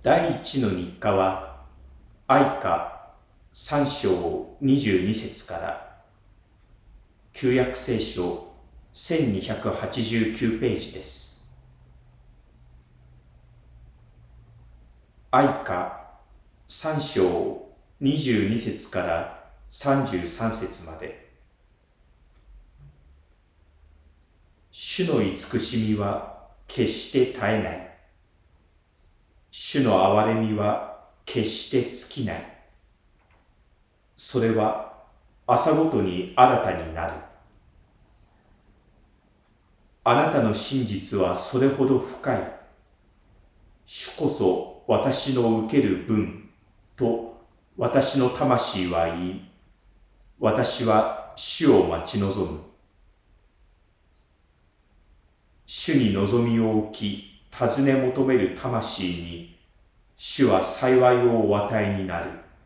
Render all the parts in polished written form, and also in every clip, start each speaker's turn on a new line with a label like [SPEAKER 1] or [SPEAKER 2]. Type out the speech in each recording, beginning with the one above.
[SPEAKER 1] 第一の日課は、愛歌3章22節から、旧約聖書1289ページです。愛歌3章22節から33節まで。主の慈しみは決して絶えない。主の憐れみは決して尽きない。それは朝ごとに新たになる。あなたの真実はそれほど深い。主こそ私の受ける分と私の魂は言い、私は主を待ち望む。主に望みを置き、尋ね求める魂に、主は幸いをお与えになる。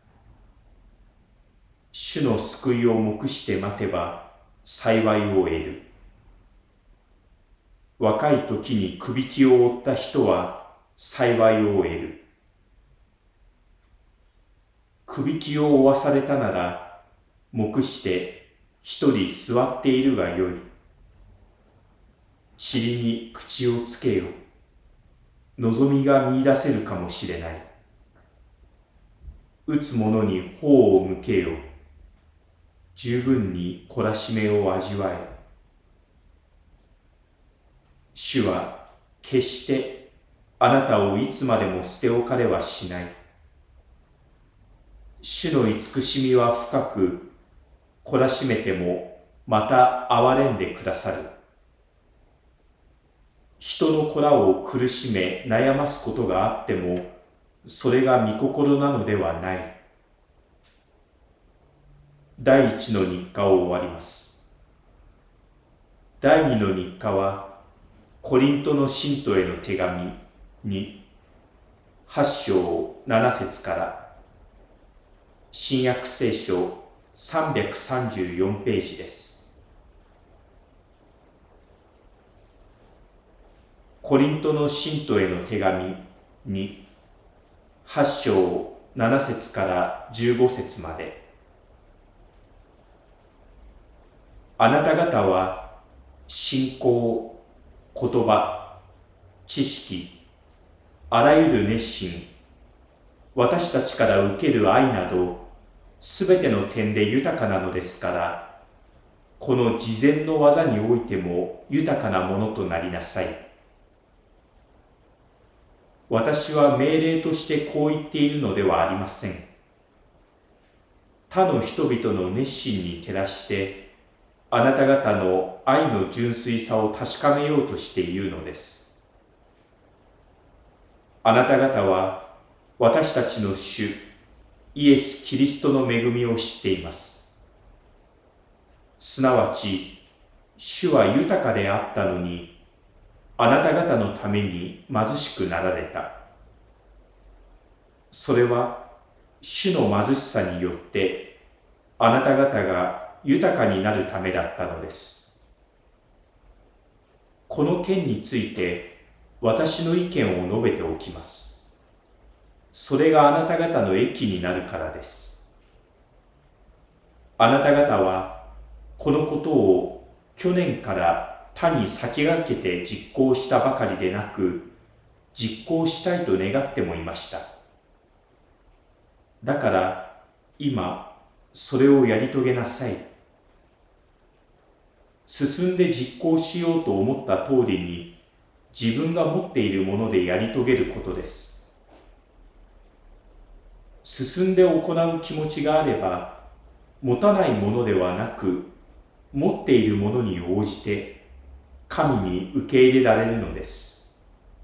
[SPEAKER 1] 主の救いを目して待てば、幸いを得る。若い時にくびきを負った人は、幸いを得る。くびきを負わされたなら、目して一人座っているがよい。塵に口をつけよ。望みが見出せるかもしれない。打つ者に頬を向けよ。十分に懲らしめを味わえ。主は決してあなたをいつまでも捨て置かれはしない。主の慈しみは深く、懲らしめてもまた憐れんでくださる。人の子らを苦しめ悩ますことがあっても、それが御心なのではない。第一の日課を終わります。第二の日課は、コリントの信徒への手紙に、8章7節から、新約聖書334ページです。コリントの信徒への手紙に、8章7節から15節まで。あなた方は信仰、言葉、知識、あらゆる熱心、私たちから受ける愛など、すべての点で豊かなのですから、この事前の技においても豊かなものとなりなさい。私は命令としてこう言っているのではありません。他の人々の熱心に照らして、あなた方の愛の純粋さを確かめようとして言うのです。あなた方は私たちの主イエス・キリストの恵みを知っています。すなわち、主は豊かであったのに、あなた方のために貧しくなられた。それは主の貧しさによってあなた方が豊かになるためだったのです。この件について私の意見を述べておきます。それがあなた方の益になるからです。あなた方はこのことを去年から他に先駆けて実行したばかりでなく、実行したいと願ってもいました。だから今それをやり遂げなさい。進んで実行しようと思った通りに自分が持っているものでやり遂げることです。進んで行う気持ちがあれば、持たないものではなく、持っているものに応じて神に受け入れられるのです。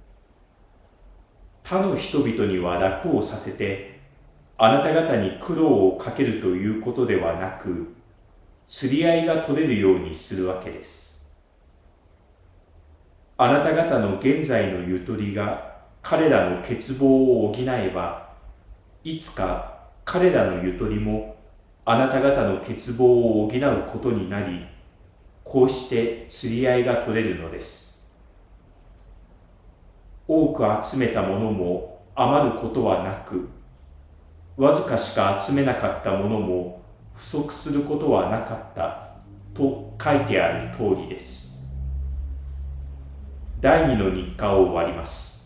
[SPEAKER 1] 他の人々には楽をさせて、あなた方に苦労をかけるということではなく、釣り合いが取れるようにするわけです。あなた方の現在のゆとりが彼らの欠乏を補えば、いつか彼らのゆとりもあなた方の欠乏を補うことになり、こうして釣り合いが取れるのです。多く集めたものも余ることはなく、わずかしか集めなかったものも不足することはなかったと書いてある通りです。第二の日課を終わります。